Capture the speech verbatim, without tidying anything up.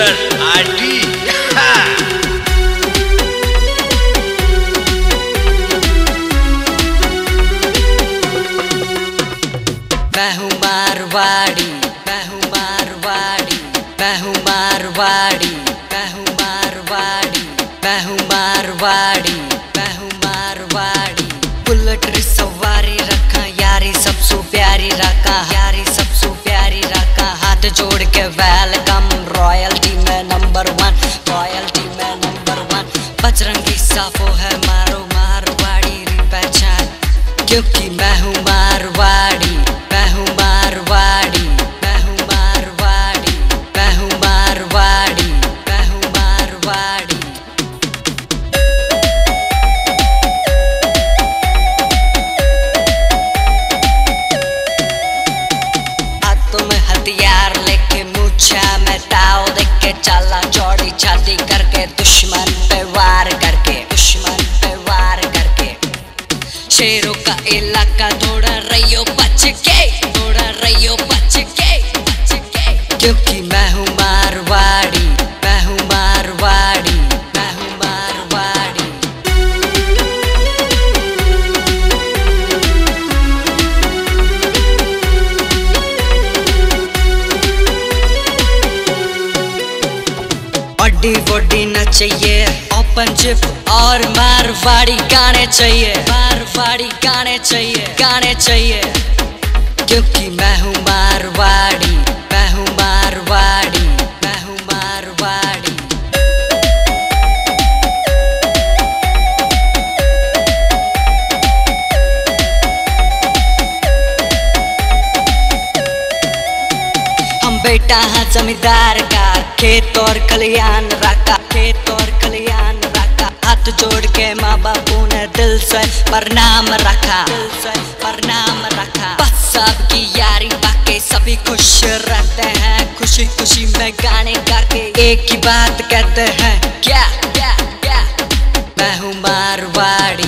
Singer RD. मैं हूँ मारवाड़ी, मैं हूँ मारवाड़ी, मैं हूँ मारवाड़ी, मैं हूँ मारवाड़ी, मैं हूँ मारवाड़ी, मैं हूँ मारवाड़ी। बुलेट री सवारी रखा यारी सबसे प्यारी रखा, यारी सबसे प्यारी रखा। हाथ जोड़ के वेलकम, रॉयल्टी में नंबर वन, रॉयल्टी में नंबर वन। बजरंगी साफो है मारो मारवाड़ी री पहचान, क्योंकि मैं हूँ मारवाड़ी, मैं हूँ मारवाड़ी, मैं हूँ मारवाड़ी, मैं हूँ मारवाड़ी, मैं हूँ मारवाड़ी। हाथों में हथियार लेके मूछा मैं ताव देख के चला, चौड़ी छाती करके दुश्मन पे वार करके, दुश्मन पे वार करके। शेरों का इलाका थोड़ा रहियो बच के, थोड़ा रहियो बच के, बच के। क्योंकि मैं हूँ मारवाड़ी, मैं हूँ मारवाड़ी, मैं हूँ मारवाड़ी। बड़ी बड़ी न चाहिए, ओपन जिप और मारवाड़ी गाने चाहिए, मारवाड़ी गाने चाहिए, गाने चाहिए। क्योंकि मैं हूँ मारवाड़ी, मैं हूँ मारवाड़ी, मैं हूँ मारवाड़ी। हम बेटा है जमींदार का, खेत और खलियान रखा, खेत और खलियान रखा। हाथ जोड़ के माँ बापू ने दिल से प्रणाम रखा, दिल से प्रणाम रखा। बस सबकी यारी बाके सभी खुश रहते हैं, खुशी खुशी में गाने गा के एक ही बात कहते हैं, क्या क्या क्या। मैं हूँ मारवाड़ी,